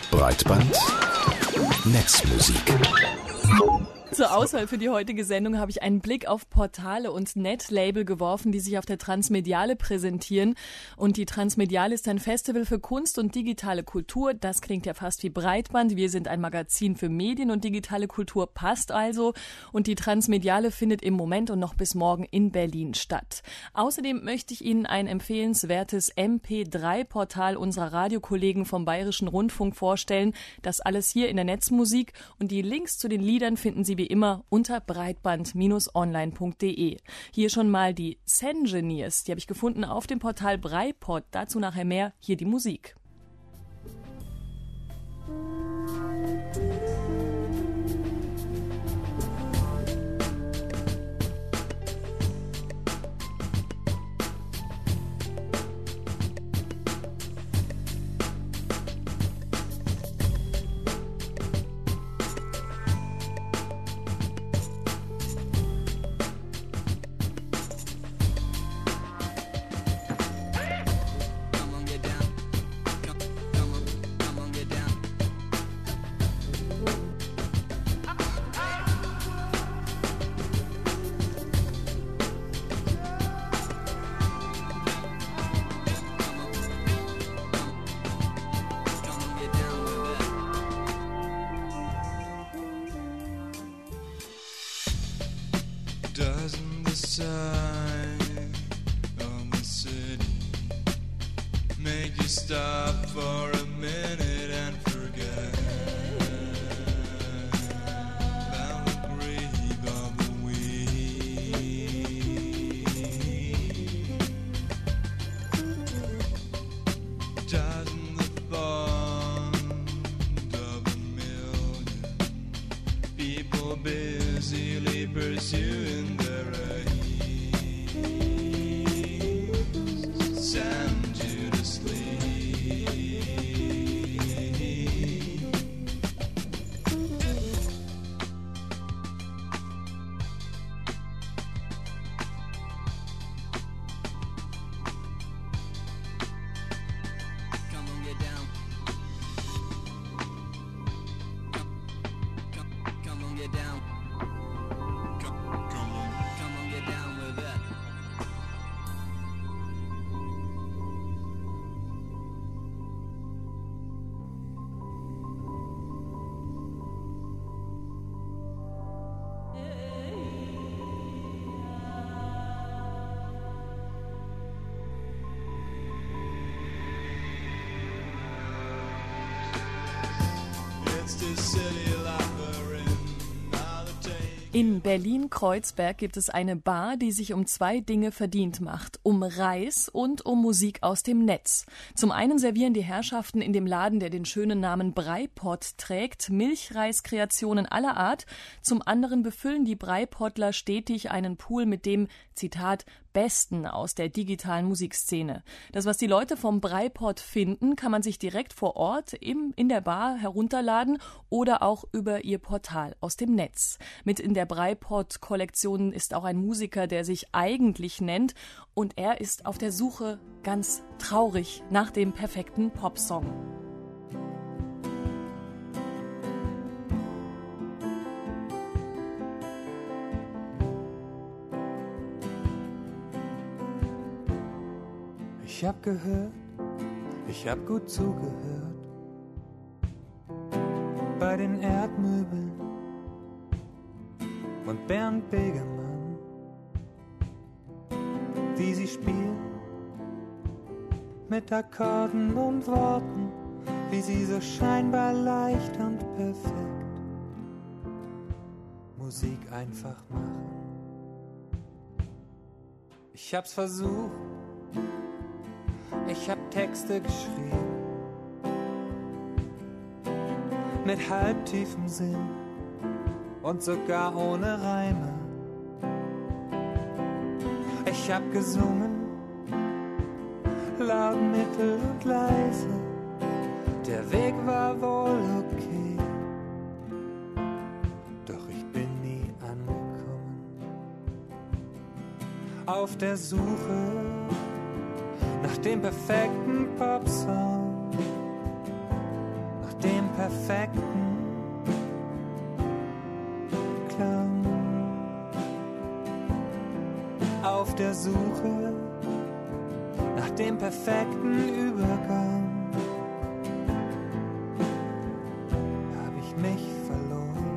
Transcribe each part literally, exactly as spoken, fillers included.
Breitband Netzmusik. Zur Auswahl für die heutige Sendung habe ich einen Blick auf Portale und Netlabel geworfen, die sich auf der Transmediale präsentieren. Und die Transmediale ist ein Festival für Kunst und digitale Kultur. Das klingt ja fast wie Breitband. Wir sind ein Magazin für Medien und digitale Kultur, passt also. Und die Transmediale findet im Moment und noch bis morgen in Berlin statt. Außerdem möchte ich Ihnen ein empfehlenswertes M P drei Portal unserer Radiokollegen vom Bayerischen Rundfunk vorstellen. Das alles hier in der Netzmusik. Und die Links zu den Liedern finden Sie wie immer unter breitband online punkt de. Hier schon mal die Zengineers, die habe ich gefunden auf dem Portal Breipod. Dazu nachher mehr, hier die Musik. Doesn't the sign of the city make you stop for a minute and forget about the grave of the weak? Doesn't the bond of a million people busily pursuing send you to sleep? Come on, get down. Come, come, come on, get down. Come, come on, come on, get down with it. In Berlin-Kreuzberg gibt es eine Bar, die sich um zwei Dinge verdient macht. Um Reis und um Musik aus dem Netz. Zum einen servieren die Herrschaften in dem Laden, der den schönen Namen Breipod trägt, Milchreiskreationen aller Art. Zum anderen befüllen die Breipodler stetig einen Pool mit dem, Zitat, Besten aus der digitalen Musikszene. Das, was die Leute vom Breipod finden, kann man sich direkt vor Ort im, in der Bar herunterladen oder auch über ihr Portal aus dem Netz. Mit in der Breipod-Kollektion ist auch ein Musiker, der sich eigentlich nennt, und er ist auf der Suche ganz traurig nach dem perfekten Popsong. Ich hab gehört, ich hab gut zugehört, bei den Erdmöbeln und Bernd Begemann, wie sie spielen mit Akkorden und Worten, wie sie so scheinbar leicht und perfekt Musik einfach machen. Ich hab's versucht, ich hab Texte geschrieben, mit halbtiefem Sinn und sogar ohne Reime. Ich hab gesungen, laut, mittel und leise, der Weg war wohl okay, doch ich bin nie angekommen. Auf der Suche nach dem perfekten Popsong, nach dem der Suche nach dem perfekten Übergang hab ich mich verloren.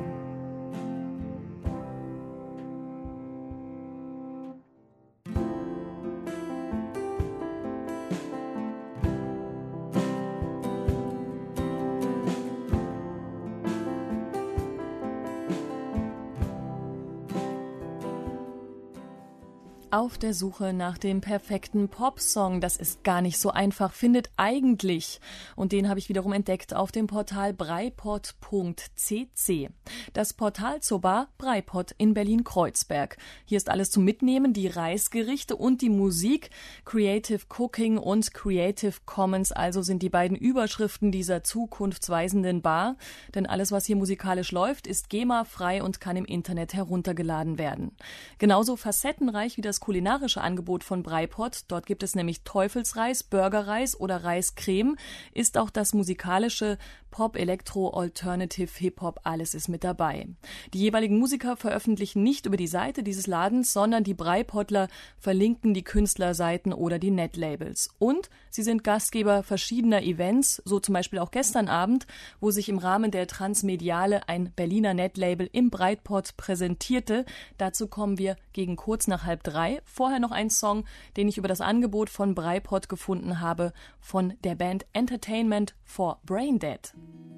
Auf der Suche nach dem perfekten Popsong. Das ist gar nicht so einfach, findet eigentlich. Und den habe ich wiederum entdeckt auf dem Portal breipod punkt c c. Das Portal zur Bar Breipod in Berlin-Kreuzberg. Hier ist alles zum Mitnehmen, die Reisgerichte und die Musik. Creative Cooking und Creative Commons also sind die beiden Überschriften dieser zukunftsweisenden Bar. Denn alles, was hier musikalisch läuft, ist GEMA-frei und kann im Internet heruntergeladen werden. Genauso facettenreich wie das kulinarische Angebot von Breipod, dort gibt es nämlich Teufelsreis, Burgerreis oder Reiscreme, ist auch das musikalische Pop, Elektro, Alternative, Hip-Hop, alles ist mit dabei. Die jeweiligen Musiker veröffentlichen nicht über die Seite dieses Ladens, sondern die Breipodler verlinken die Künstlerseiten oder die Netlabels. Und sie sind Gastgeber verschiedener Events, so zum Beispiel auch gestern Abend, wo sich im Rahmen der Transmediale ein Berliner Netlabel im Breipod präsentierte. Dazu kommen wir gegen kurz nach halb drei. Vorher noch ein Song, den ich über das Angebot von Breipod gefunden habe, von der Band Entertainment for Braindead.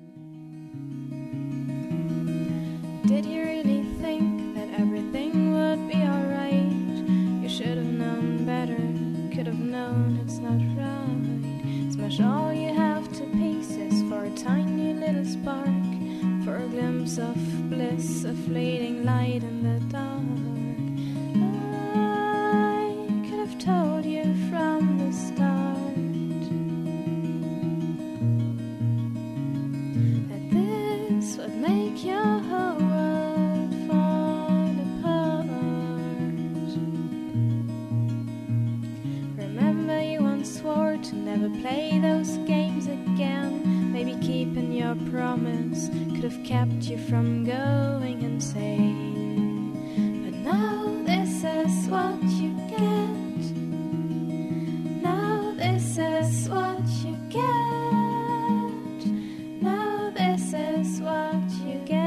Did you really think that everything would be alright? You should have known better, could have known it's not right. Smash all you have to pieces for a tiny little spark, for a glimpse of bliss, a fleeting light in the dark. Told you from the start that this would make your whole world fall apart. Remember you once swore to never play those games again. Maybe keeping your promise could have kept you from going insane. But now this is what you get. This is what you get. Now this is what you get.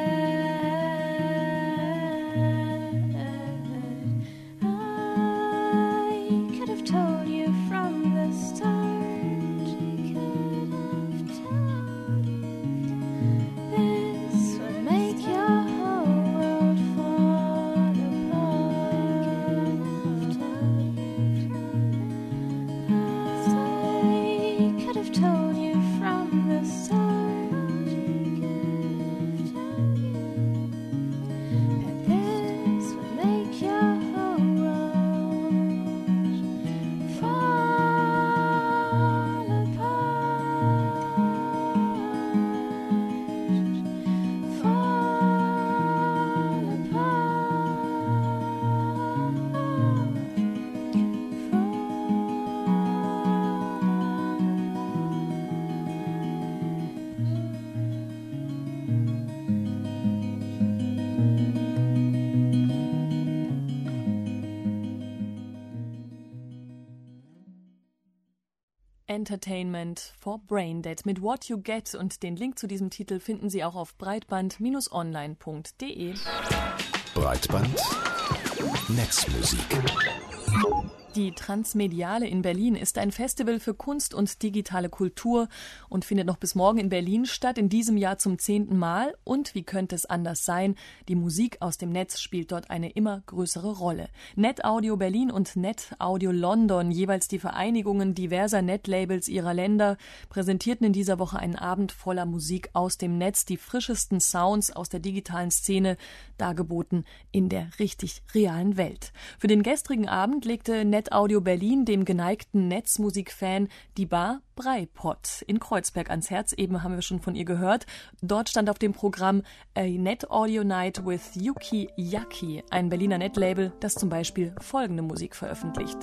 I could have told you from the start. Could have told you this would make your whole world fall apart. Could have told you I could have told you from the start that this would make your whole world fall apart, fall Entertainment for Braindead mit What You Get, und den Link zu diesem Titel finden Sie auch auf breitband online punkt de. Breitband Netzmusik. Die Transmediale in Berlin ist ein Festival für Kunst und digitale Kultur und findet noch bis morgen in Berlin statt, in diesem Jahr zum zehnten Mal. Und wie könnte es anders sein? Die Musik aus dem Netz spielt dort eine immer größere Rolle. NetAudio Berlin und NetAudio London, jeweils die Vereinigungen diverser Netlabels ihrer Länder, präsentierten in dieser Woche einen Abend voller Musik aus dem Netz, die frischesten Sounds aus der digitalen Szene, dargeboten in der richtig realen Welt. Für den gestrigen Abend legte NetAudio Berlin dem geneigten Netzmusikfan die Bar Breipod in Kreuzberg ans Herz. Eben haben wir schon von ihr gehört. Dort stand auf dem Programm A NetAudio Night with Yuki Yaki, ein Berliner Netlabel, das zum Beispiel folgende Musik veröffentlicht.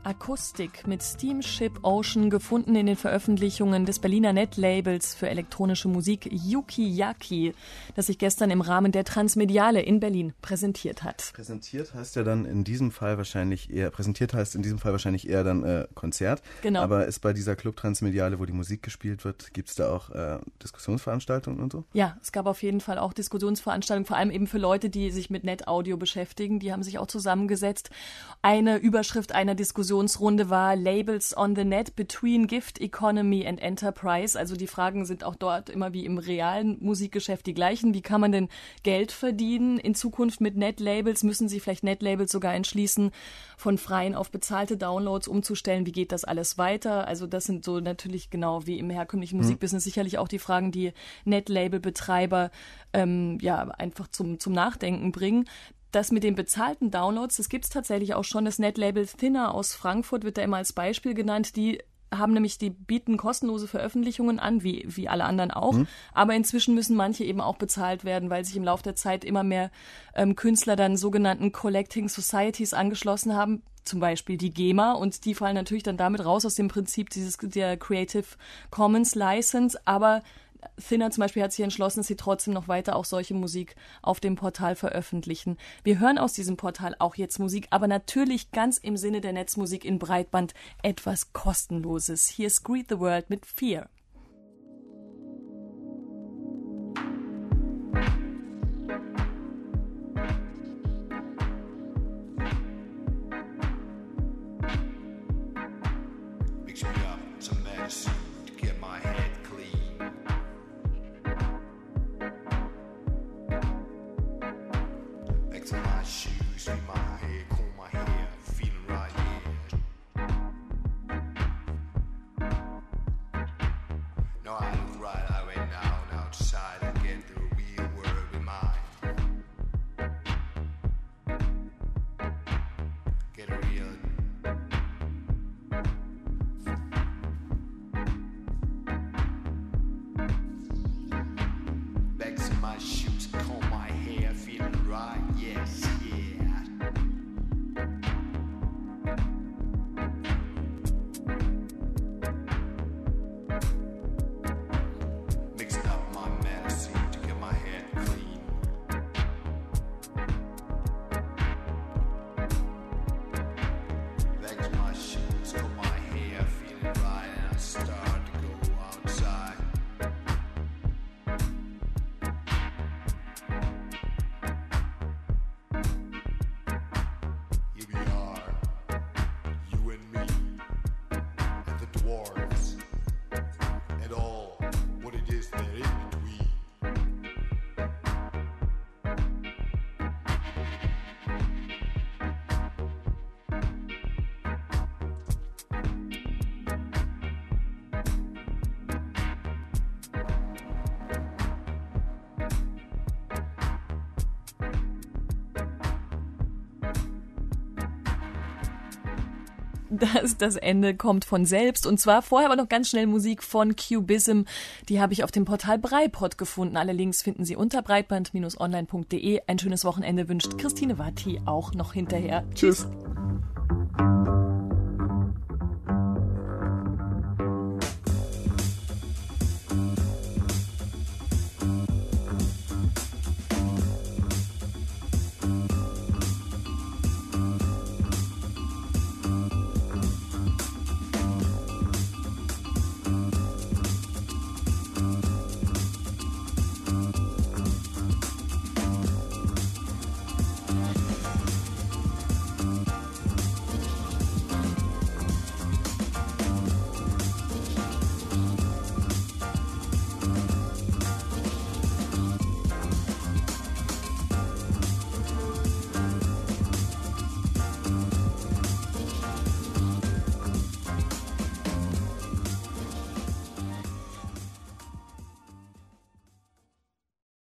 Akustik mit Steamship Ocean, gefunden in den Veröffentlichungen des Berliner Netlabels für elektronische Musik Yukiyaki, das sich gestern im Rahmen der Transmediale in Berlin präsentiert hat. Präsentiert heißt ja dann in diesem Fall wahrscheinlich eher, präsentiert heißt in diesem Fall wahrscheinlich eher dann äh, Konzert. Genau. Aber ist bei dieser Club Transmediale, wo die Musik gespielt wird, gibt es da auch äh, Diskussionsveranstaltungen und so? Ja, es gab auf jeden Fall auch Diskussionsveranstaltungen, vor allem eben für Leute, die sich mit Netaudio beschäftigen. Die haben sich auch zusammengesetzt. Eine Überschrift einer Diskussionsrunde war Labels on the Net between Gift Economy and Enterprise. Also die Fragen sind auch dort immer wie im realen Musikgeschäft die gleichen. Wie kann man denn Geld verdienen in Zukunft mit Netlabels? Müssen sich vielleicht Netlabels sogar entschließen, von freien auf bezahlte Downloads umzustellen? Wie geht das alles weiter? Also das sind so natürlich genau wie im herkömmlichen Musikbusiness sicherlich auch die Fragen, die Netlabel-Betreiber ähm, ja einfach zum, zum Nachdenken bringen. Das mit den bezahlten Downloads, das gibt es tatsächlich auch schon. Das Netlabel Thinner aus Frankfurt wird da immer als Beispiel genannt. Die haben nämlich, die bieten kostenlose Veröffentlichungen an, wie, wie alle anderen auch. Mhm. Aber inzwischen müssen manche eben auch bezahlt werden, weil sich im Laufe der Zeit immer mehr ähm, Künstler dann sogenannten Collecting Societies angeschlossen haben. Zum Beispiel die GEMA, und die fallen natürlich dann damit raus aus dem Prinzip dieses, der Creative Commons License. Aber Thinner zum Beispiel hat sich entschlossen, dass sie trotzdem noch weiter auch solche Musik auf dem Portal veröffentlichen. Wir hören aus diesem Portal auch jetzt Musik, aber natürlich ganz im Sinne der Netzmusik in Breitband etwas Kostenloses. Hier ist Greet the World mit Fear. Mix me up some medicine to get my head clean. Back to my shoes, in my hair, comb my hair, feeling right here. No, I look right, I went down outside and get the real world with mine. Get a real. Back to my shoes, comb my hair, feeling right, yes, yeah. Mixed up my medicine to get my head clean. Back to my shoes, comb my hair, feeling right, and I start to go outside. Here we are, you and me, and the dwarves, and all what it is there in between. Das, das Ende kommt von selbst. Und zwar vorher aber noch ganz schnell Musik von Cubism. Die habe ich auf dem Portal Breipod gefunden. Alle Links finden Sie unter breitband Bindestrich online Punkt de. Ein schönes Wochenende wünscht Christine Watti auch noch hinterher. Tschüss.